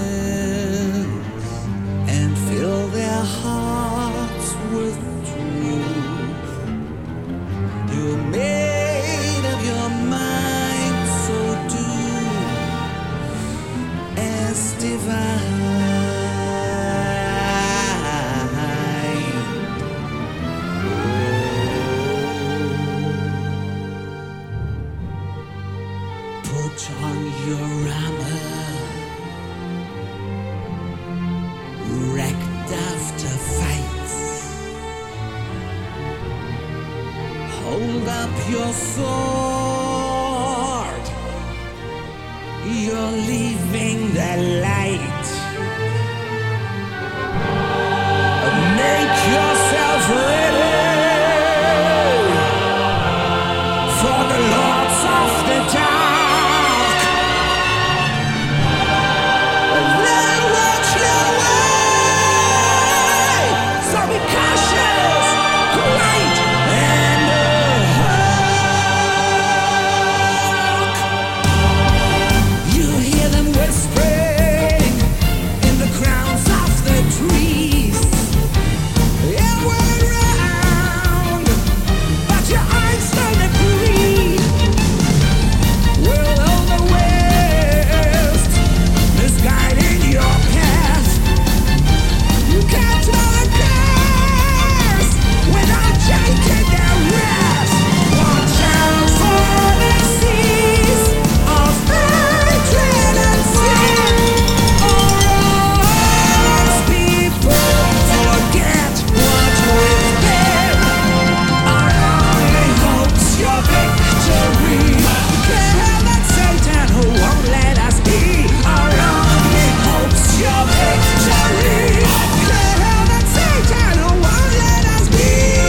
and fill their hearts with truth. You made up your mind, so do as divine. Put on your armor, wrecked after fights. Hold up your sword, you're leaving the light. Make yourself ready for the lords of the dark. They watch your way, so be cautious, great and dark. You hear them whispering in the crowns of the trees. Everywhere around, but your eyes don't agree. Well, all the West is guiding your path. You can't tell the curse without taking their rest. Watch out for the seas of hatred and sin. All those people forget what we've been. Our only hope's your victory. Can't help that Satan who won't let us be. Our only hope's your victory. Can't help that Satan who won't let us be.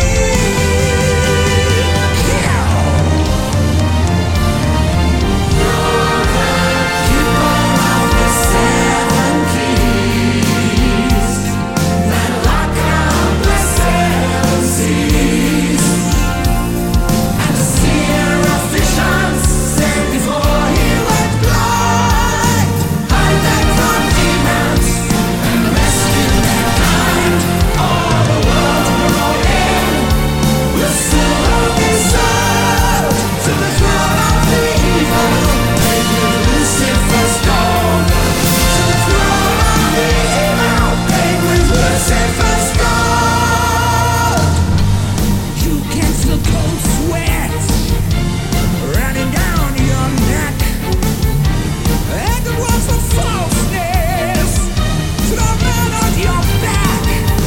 Keeper of the seven keys that lock up the seven seas, and the seer of visions said before he went blind, hide them from demons and rescue mankind. All the world will in will soon be served to the throne of the evil. Paid with Lucifer's gold. To the throne of the evil. Paid with Lucifer's gold. You can feel cold sweat running down your neck, and the walls of falseness thrown on your back,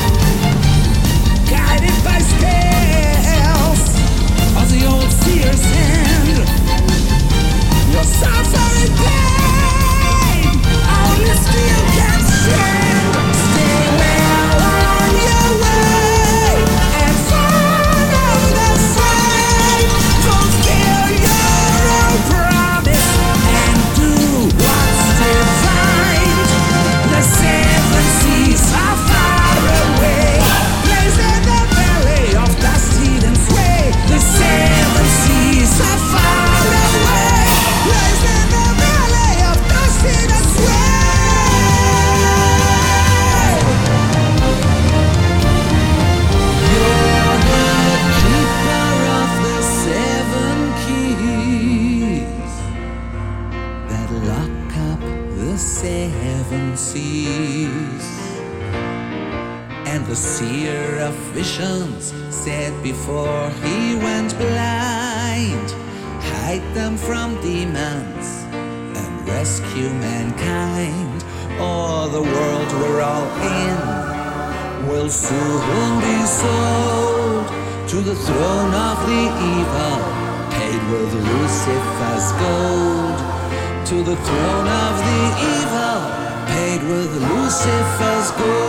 guided by scales of the old seer's hand. You're suffering pain, only steel can stand. Stay well on your way and follow the fight. Fulfill your own promise and do what's divine. The seven seas are far away, placed in the valley of dusty and sway. The seven seas are far away, placed in the valley of dusty and sway. You're the keeper of the seven keys that lock up the seven seas. And the seer of visions said before he went blind, hide them from demons and rescue mankind. Or the world we're all in will soon be sold to the throne of the evil, paid with Lucifer's gold. To the throne of the evil, paid with Lucifer's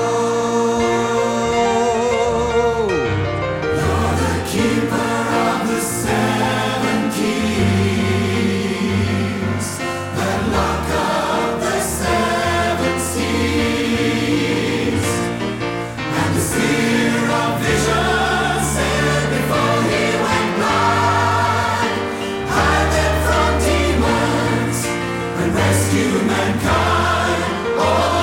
gold. You're the keeper of the seven keys that lock up the seven seas, and the seer of vision said before he went blind, hide them from demons and rescue mankind. Oh,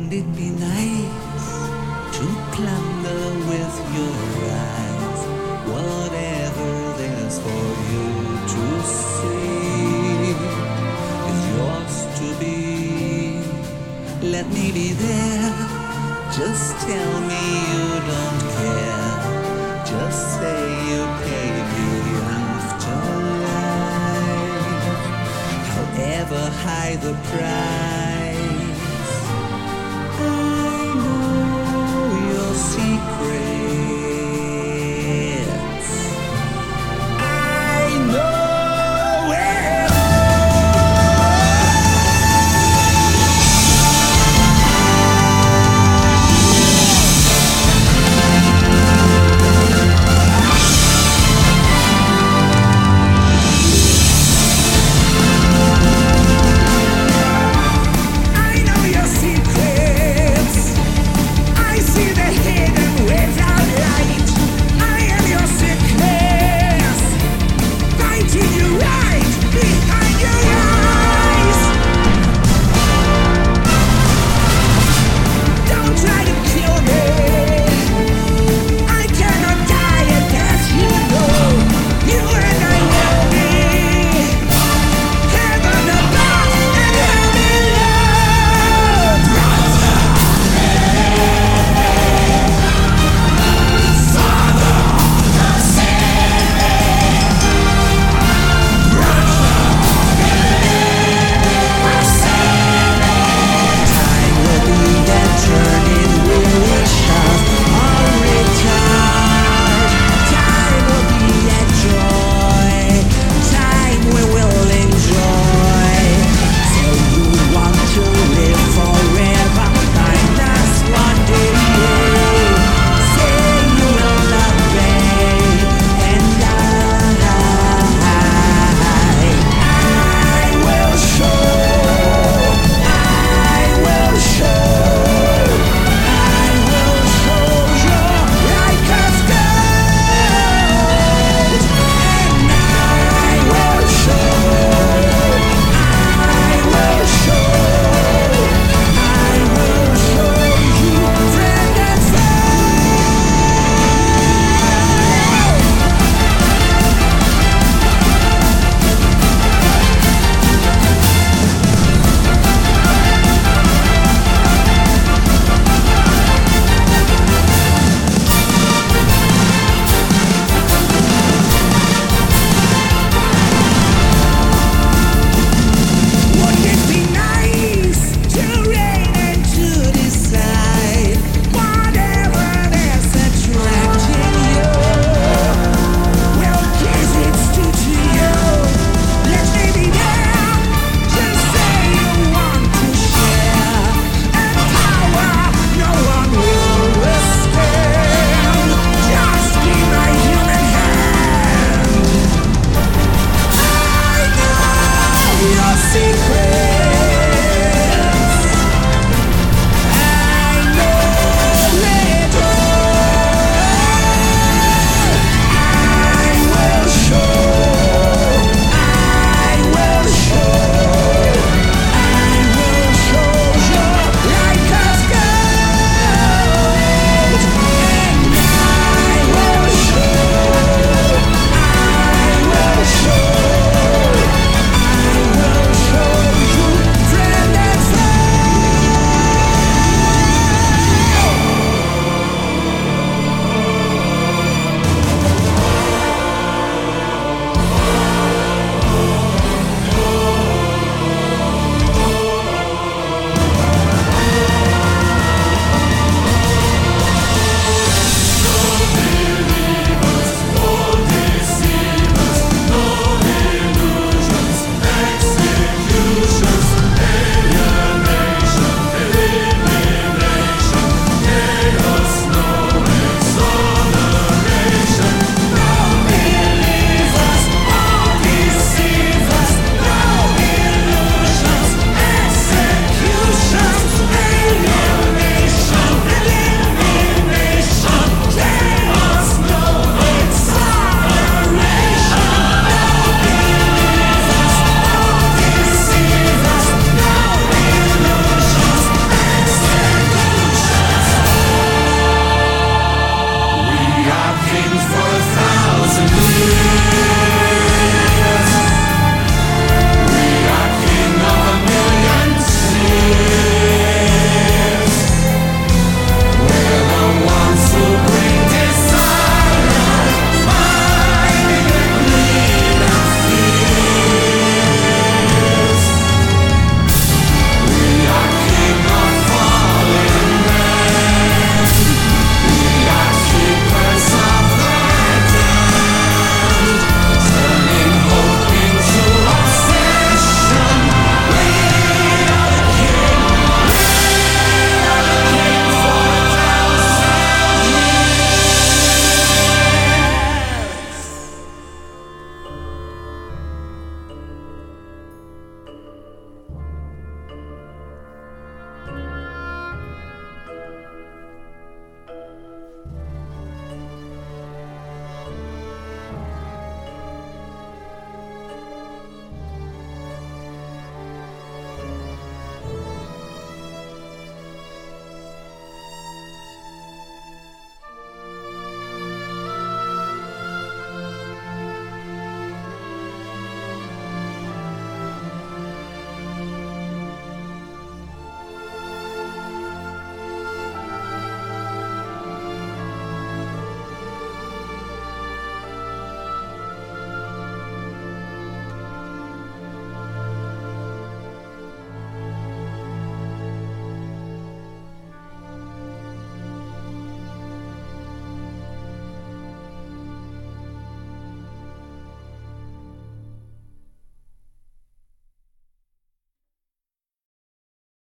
Wouldn't it be nice to plunder with your eyes whatever there's for you to see is yours to be? Let me be there. Just tell me you don't care. Just say you pay me after life. However high the price,